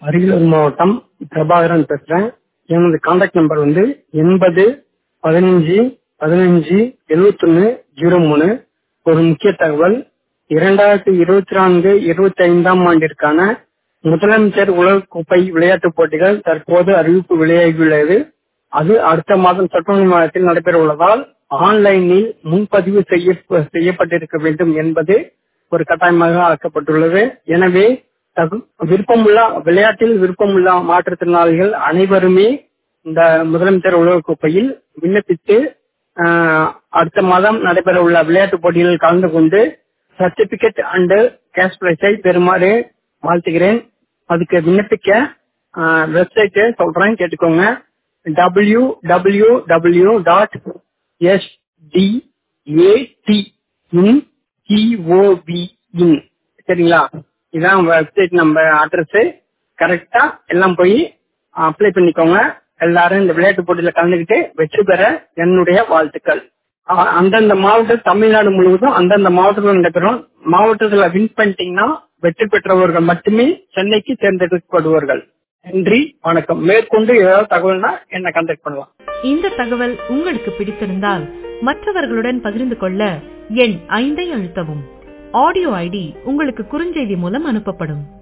அரியலூர் மாவட்டம் பிரபாகரன் பேசுறேன். எனது கான்டாக்ட் நம்பர் 80-15-15-71-03. ஒரு முக்கிய தகவல், 2024-25 ஆண்டிற்கான முதலமைச்சர் உலகக்கோப்பை விளையாட்டுப் போட்டிகள் தற்போது அறிவிப்பு வெளியாகியுள்ளது. அது அடுத்த மாதம் செப்டம்பர் மாதத்தில் நடைபெற உள்ளதால் ஆன்லைனில் முன்பதிவு செய்யப்பட்டிருக்க வேண்டும் என்பது ஒரு கட்டாயமாக ஆக்கப்பட்டுள்ளது. எனவே விளையாட்டில் விருப்பமுள்ள மாற்றுத்திறனாளிகள் அனைவருமே இந்த முதலமைச்சர் உலகக்கோப்பையில் விண்ணப்பித்து அடுத்த மாதம் நடைபெற உள்ள விளையாட்டுப் போட்டிகளில் கலந்து கொண்டு சர்டிபிகேட் அண்ட் கேஷ் பிரைஸை பெறுமாறு வாழ்த்துகிறேன். அதுக்கு விண்ணப்பிக்க வெப்சைட் சொல்றேன், கேட்டுக்கோங்க. www.sdat.in. சரிங்களா? இதான் வெப்சைட் நம்ம அட்ரஸ். கரெக்டா எல்லாம் போய் அப்ளை பண்ணிக்கோங்க. எல்லாரும் இந்த விளையாட்டு போட்டியில கலந்துக்கிட்டு வெற்றி பெற என்னுடைய வாழ்த்துக்கள். அந்தந்த மாவட்டம், தமிழ்நாடு முழுவதும் அந்தந்த மாவட்டத்தில் நடைபெறும். மாவட்டத்தில் வின் பண்ணிட்டீங்கன்னா வெற்றி பெற்றவர்கள் மட்டுமே சென்னைக்கு தேர்ந்தெடுக்கப்படுவார்கள். நன்றி, வணக்கம். மேற்கொண்டு ஏதாவது தகவல்னா என்ன கான்டாக்ட் பண்ணலாம். இந்த தகவல் உங்களுக்கு பிடித்திருந்தால் மற்றவர்களுடன் பகிர்ந்து கொள்ள எண் 5 அழுத்தவும். ஆடியோ ஐடி உங்களுக்கு குறுஞ்செய்தி மூலம் அனுப்பப்படும்.